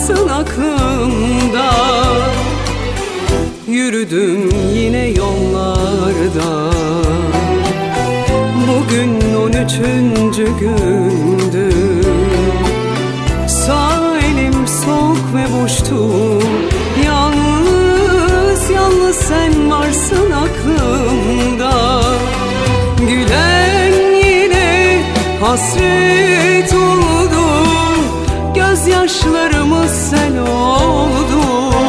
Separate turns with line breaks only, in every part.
varsın aklımda. Yürüdüm yine yollarda, bugün 13. gündü. Sağ elim soğuk ve boştu, yalnız yalnız sen varsın aklımda. Gülen yine hasret oldu, gözyaşlarımız sel oldu.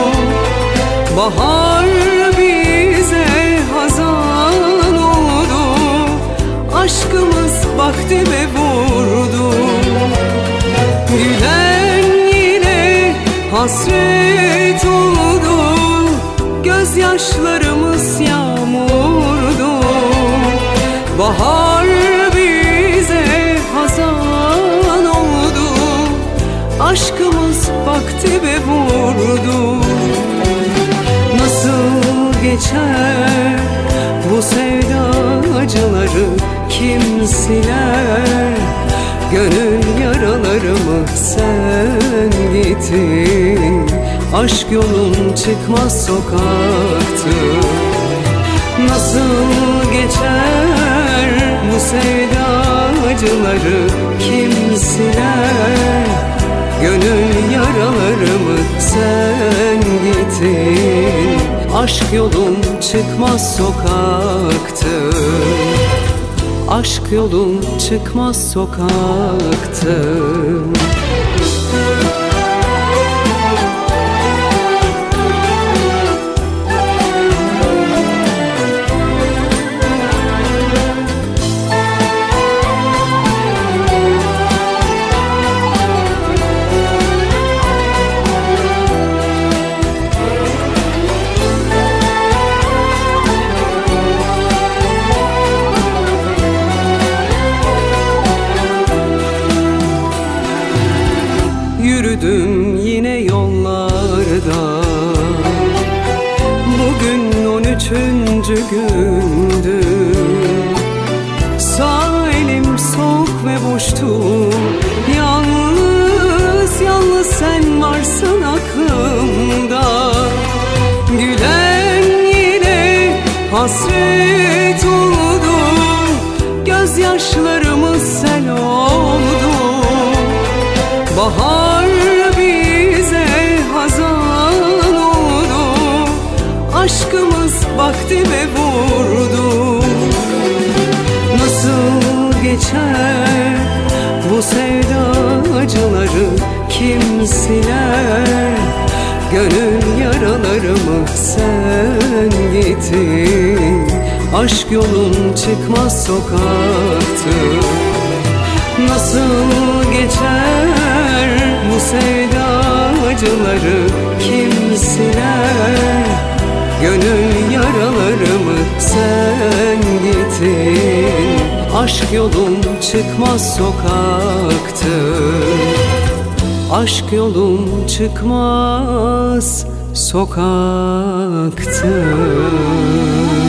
Bahar bize hazan oldu, aşkımız bak dibe vurdu. Gülen yine hasret oldu, gözyaşlarımız yağmurdu. Bahar bize hazan oldu, aşkımız bak dibe vurdu. Nasıl geçer bu sevda acıları kim siler? Gönül yaralarımı sen gittin, aşk yolun çıkmaz sokaktı. Nasıl geçer bu sevda acıları kim siler? Gönül yaralarımı sen gittin, aşk yolun çıkmaz sokaktı. Aşk yolun çıkmaz sokaktı. Yürüdüm yine yollarda, bugün 13. gündü. Sağ elim soğuk ve boştu, yalnız yalnız sen varsın aklımda. Gülen yine hasret oldu, gözyaşlarımız sel oldu. Bahar bize hazan oldu, aşkımız bak dibe vurdu. Nasıl geçer bu sevda acıları kim siler? Gönül yaralarımı sen gittin, aşk yolun çıkmaz sokaktı. Nasıl geçer bu sevda acıları kim siler? Gönül yaralarımı sen gittin, aşk yolun çıkmaz sokaktı. Aşk yolun çıkmaz sokaktı.